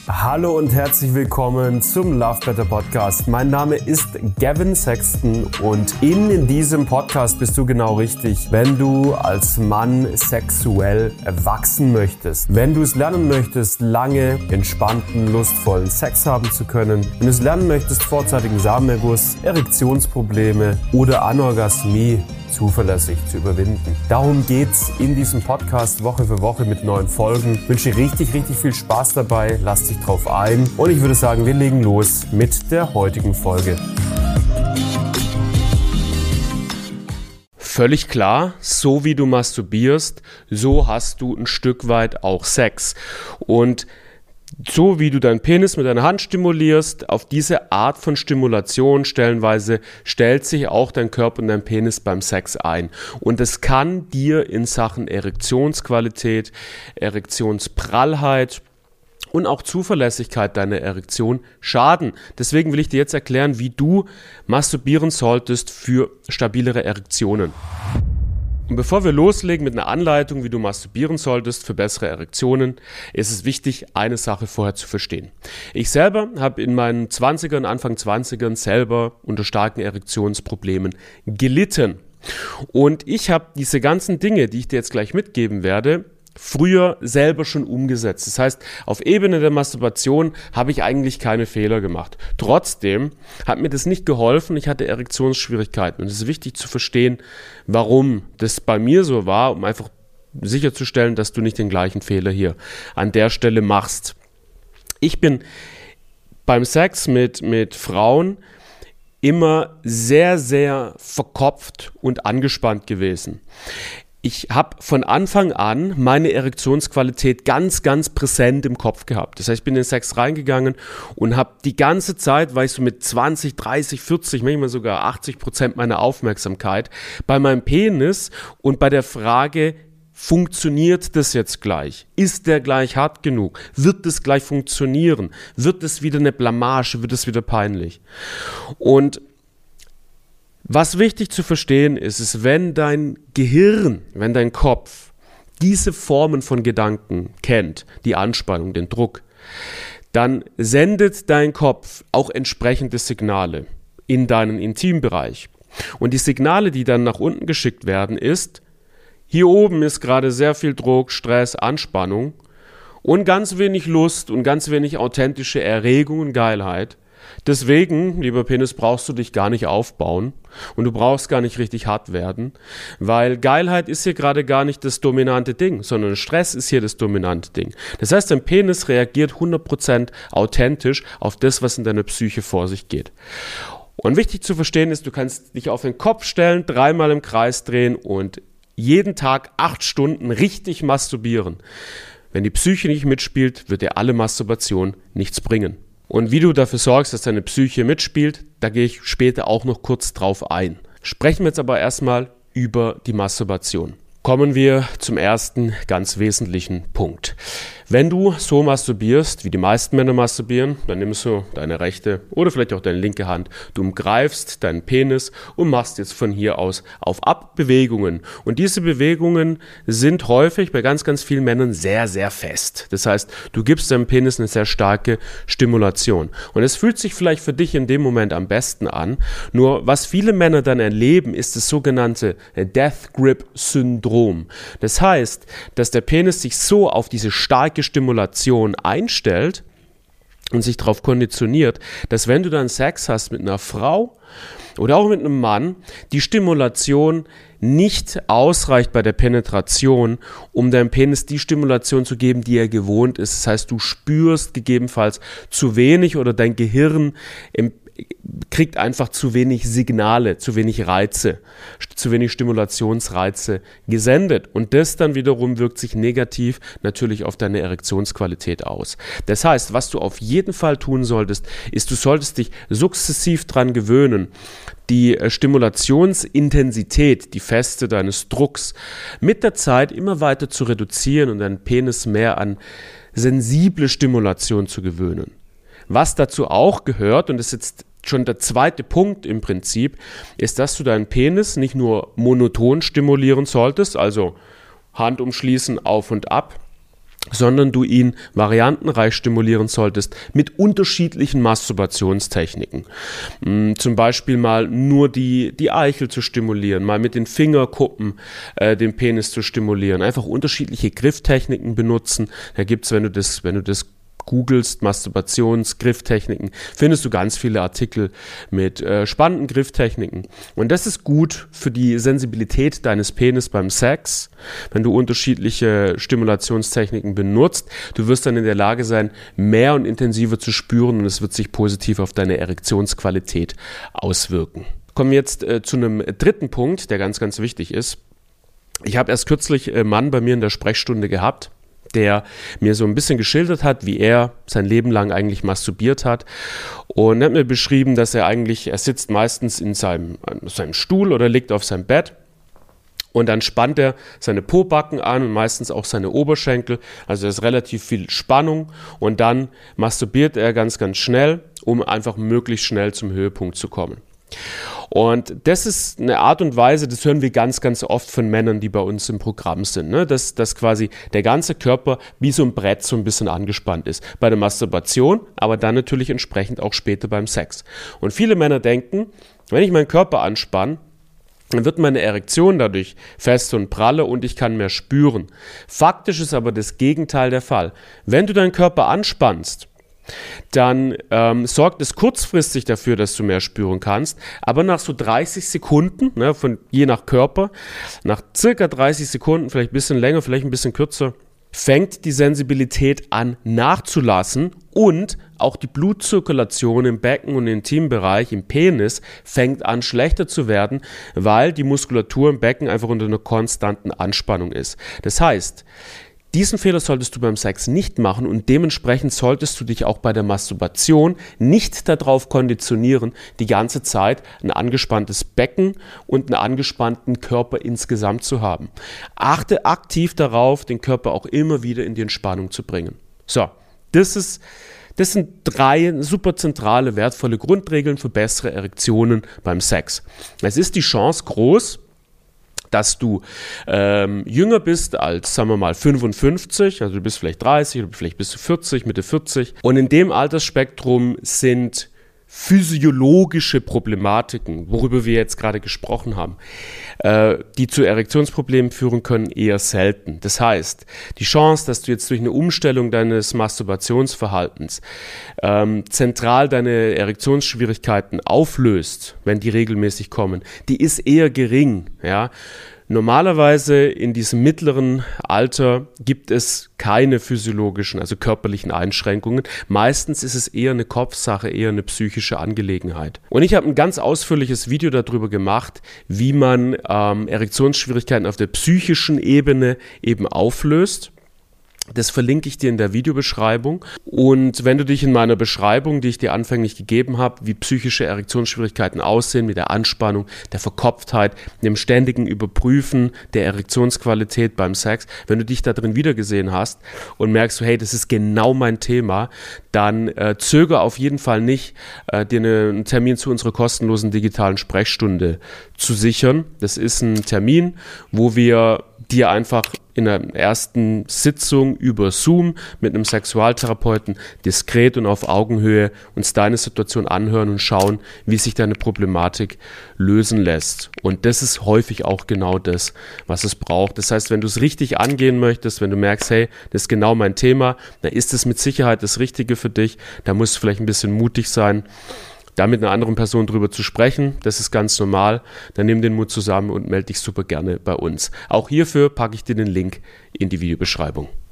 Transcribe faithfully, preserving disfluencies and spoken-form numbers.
Hallo und herzlich willkommen zum Love Better Podcast. Mein Name ist Gavin Sexton und in diesem Podcast bist du genau richtig, wenn du als Mann sexuell wachsen möchtest. Wenn du es lernen möchtest, lange, entspannten, lustvollen Sex haben zu können. Wenn du es lernen möchtest, vorzeitigen Samenerguss, Erektionsprobleme oder Anorgasmie zuverlässig zu überwinden. Darum geht's in diesem Podcast Woche für Woche mit neuen Folgen. Ich wünsche dir richtig, richtig viel Spaß dabei. Lass dich drauf ein. Und ich würde sagen, wir legen los mit der heutigen Folge. Völlig klar, so wie du masturbierst, so hast du ein Stück weit auch Sex. Und so wie du deinen Penis mit deiner Hand stimulierst, auf diese Art von Stimulation stellenweise stellt sich auch dein Körper und dein Penis beim Sex ein. Und es kann dir in Sachen Erektionsqualität, Erektionsprallheit und auch Zuverlässigkeit deiner Erektion schaden. Deswegen will ich dir jetzt erklären, wie du masturbieren solltest für stabilere Erektionen. Und bevor wir loslegen mit einer Anleitung, wie du masturbieren solltest für bessere Erektionen, ist es wichtig, eine Sache vorher zu verstehen. Ich selber habe in meinen zwanzigern, Anfang zwanzigern selber unter starken Erektionsproblemen gelitten. Und ich habe diese ganzen Dinge, die ich dir jetzt gleich mitgeben werde, früher selber schon umgesetzt. Das heißt, auf Ebene der Masturbation habe ich eigentlich keine Fehler gemacht. Trotzdem hat mir das nicht geholfen. Ich hatte Erektionsschwierigkeiten. Und es ist wichtig zu verstehen, warum das bei mir so war, um einfach sicherzustellen, dass du nicht den gleichen Fehler hier an der Stelle machst. Ich bin beim Sex mit, mit Frauen immer sehr, sehr verkopft und angespannt gewesen. Ich habe von Anfang an meine Erektionsqualität ganz, ganz präsent im Kopf gehabt. Das heißt, ich bin in den Sex reingegangen und habe die ganze Zeit, war ich so mit zwanzig, dreißig, vierzig, manchmal sogar achtzig Prozent meiner Aufmerksamkeit bei meinem Penis und bei der Frage, funktioniert das jetzt gleich? Ist der gleich hart genug? Wird das gleich funktionieren? Wird es wieder eine Blamage? Wird es wieder peinlich? Und was wichtig zu verstehen ist, ist, wenn dein Gehirn, wenn dein Kopf diese Formen von Gedanken kennt, die Anspannung, den Druck, dann sendet dein Kopf auch entsprechende Signale in deinen Intimbereich. Und die Signale, die dann nach unten geschickt werden, ist, hier oben ist gerade sehr viel Druck, Stress, Anspannung und ganz wenig Lust und ganz wenig authentische Erregung und Geilheit. Deswegen, lieber Penis, brauchst du dich gar nicht aufbauen und du brauchst gar nicht richtig hart werden, weil Geilheit ist hier gerade gar nicht das dominante Ding, sondern Stress ist hier das dominante Ding. Das heißt, dein Penis reagiert hundert Prozent authentisch auf das, was in deiner Psyche vor sich geht. Und wichtig zu verstehen ist, du kannst dich auf den Kopf stellen, dreimal im Kreis drehen und jeden Tag acht Stunden richtig masturbieren. Wenn die Psyche nicht mitspielt, wird dir alle Masturbation nichts bringen. Und wie du dafür sorgst, dass deine Psyche mitspielt, da gehe ich später auch noch kurz drauf ein. Sprechen wir jetzt aber erstmal über die Masturbation. Kommen wir zum ersten ganz wesentlichen Punkt. Wenn du so masturbierst, wie die meisten Männer masturbieren, dann nimmst du deine rechte oder vielleicht auch deine linke Hand, du umgreifst deinen Penis und machst jetzt von hier aus auf ab Bewegungen. Und diese Bewegungen sind häufig bei ganz, ganz vielen Männern sehr, sehr fest. Das heißt, du gibst deinem Penis eine sehr starke Stimulation. Und es fühlt sich vielleicht für dich in dem Moment am besten an. Nur was viele Männer dann erleben, ist das sogenannte Death Grip Syndrom. Das heißt, dass der Penis sich so auf diese starke Stimulation einstellt und sich darauf konditioniert, dass wenn du dann Sex hast mit einer Frau oder auch mit einem Mann, die Stimulation nicht ausreicht bei der Penetration, um deinem Penis die Stimulation zu geben, die er gewohnt ist. Das heißt, du spürst gegebenenfalls zu wenig oder dein Gehirn im kriegt einfach zu wenig Signale, zu wenig Reize, zu wenig Stimulationsreize gesendet. Und das dann wiederum wirkt sich negativ natürlich auf deine Erektionsqualität aus. Das heißt, was du auf jeden Fall tun solltest, ist, du solltest dich sukzessiv dran gewöhnen, die Stimulationsintensität, die Feste deines Drucks mit der Zeit immer weiter zu reduzieren und deinen Penis mehr an sensible Stimulation zu gewöhnen. Was dazu auch gehört, und das ist jetzt schon der zweite Punkt im Prinzip, ist, dass du deinen Penis nicht nur monoton stimulieren solltest, also Hand umschließen, auf und ab, sondern du ihn variantenreich stimulieren solltest mit unterschiedlichen Masturbationstechniken. Zum Beispiel mal nur die, die Eichel zu stimulieren, mal mit den Fingerkuppen äh, den Penis zu stimulieren, einfach unterschiedliche Grifftechniken benutzen. Da gibt's, wenn du das, wenn du das googelst, Masturbationsgrifftechniken, findest du ganz viele Artikel mit äh, spannenden Grifftechniken. Und das ist gut für die Sensibilität deines Penis beim Sex, wenn du unterschiedliche Stimulationstechniken benutzt. Du wirst dann in der Lage sein, mehr und intensiver zu spüren und es wird sich positiv auf deine Erektionsqualität auswirken. Kommen wir jetzt äh, zu einem dritten Punkt, der ganz, ganz wichtig ist. Ich habe erst kürzlich einen Mann bei mir in der Sprechstunde gehabt, der mir so ein bisschen geschildert hat, wie er sein Leben lang eigentlich masturbiert hat. Und er hat mir beschrieben, dass er eigentlich, er sitzt meistens in seinem, in seinem Stuhl oder liegt auf seinem Bett. Und dann spannt er seine Pobacken an und meistens auch seine Oberschenkel. Also es ist relativ viel Spannung. Und dann masturbiert er ganz, ganz schnell, um einfach möglichst schnell zum Höhepunkt zu kommen. Und das ist eine Art und Weise, das hören wir ganz, ganz oft von Männern, die bei uns im Programm sind, ne? dass, dass quasi der ganze Körper wie so ein Brett so ein bisschen angespannt ist. Bei der Masturbation, aber dann natürlich entsprechend auch später beim Sex. Und viele Männer denken, wenn ich meinen Körper anspanne, dann wird meine Erektion dadurch fest und pralle und ich kann mehr spüren. Faktisch ist aber das Gegenteil der Fall. Wenn du deinen Körper anspannst, dann ähm, sorgt es kurzfristig dafür, dass du mehr spüren kannst, aber nach so dreißig Sekunden, ne, von, je nach Körper, nach circa dreißig Sekunden, vielleicht ein bisschen länger, vielleicht ein bisschen kürzer, fängt die Sensibilität an nachzulassen und auch die Blutzirkulation im Becken und im Intimbereich, im Penis, fängt an schlechter zu werden, weil die Muskulatur im Becken einfach unter einer konstanten Anspannung ist. Das heißt, diesen Fehler solltest du beim Sex nicht machen und dementsprechend solltest du dich auch bei der Masturbation nicht darauf konditionieren, die ganze Zeit ein angespanntes Becken und einen angespannten Körper insgesamt zu haben. Achte aktiv darauf, den Körper auch immer wieder in die Entspannung zu bringen. So, das ist, das sind drei super zentrale, wertvolle Grundregeln für bessere Erektionen beim Sex. Es ist die Chance groß, dass du ähm, jünger bist als, sagen wir mal, fünfundfünfzig, also du bist vielleicht dreißig oder vielleicht bist du vierzig, Mitte vierzig. Und in dem Altersspektrum sind physiologische Problematiken, worüber wir jetzt gerade gesprochen haben, äh, die zu Erektionsproblemen führen können, eher selten. Das heißt, die Chance, dass du jetzt durch eine Umstellung deines Masturbationsverhaltens ähm, zentral deine Erektionsschwierigkeiten auflöst, wenn die regelmäßig kommen, die ist eher gering, ja. Normalerweise in diesem mittleren Alter gibt es keine physiologischen, also körperlichen Einschränkungen. Meistens ist es eher eine Kopfsache, eher eine psychische Angelegenheit. Und ich habe ein ganz ausführliches Video darüber gemacht, wie man ähm, Erektionsschwierigkeiten auf der psychischen Ebene eben auflöst. Das verlinke ich dir in der Videobeschreibung. Und wenn du dich in meiner Beschreibung, die ich dir anfänglich gegeben habe, wie psychische Erektionsschwierigkeiten aussehen, mit der Anspannung, der Verkopftheit, dem ständigen Überprüfen der Erektionsqualität beim Sex, wenn du dich da drin wiedergesehen hast und merkst, hey, das ist genau mein Thema, dann äh, zöger auf jeden Fall nicht, äh, dir einen Termin zu unserer kostenlosen digitalen Sprechstunde zu sichern. Das ist ein Termin, wo wir dir einfach in der ersten Sitzung über Zoom mit einem Sexualtherapeuten diskret und auf Augenhöhe uns deine Situation anhören und schauen, wie sich deine Problematik lösen lässt. Und das ist häufig auch genau das, was es braucht. Das heißt, wenn du es richtig angehen möchtest, wenn du merkst, hey, das ist genau mein Thema, dann ist es mit Sicherheit das Richtige für dich. Da musst du vielleicht ein bisschen mutig sein, da mit einer anderen Person drüber zu sprechen, das ist ganz normal. Dann nimm den Mut zusammen und melde dich super gerne bei uns. Auch hierfür packe ich dir den Link in die Videobeschreibung.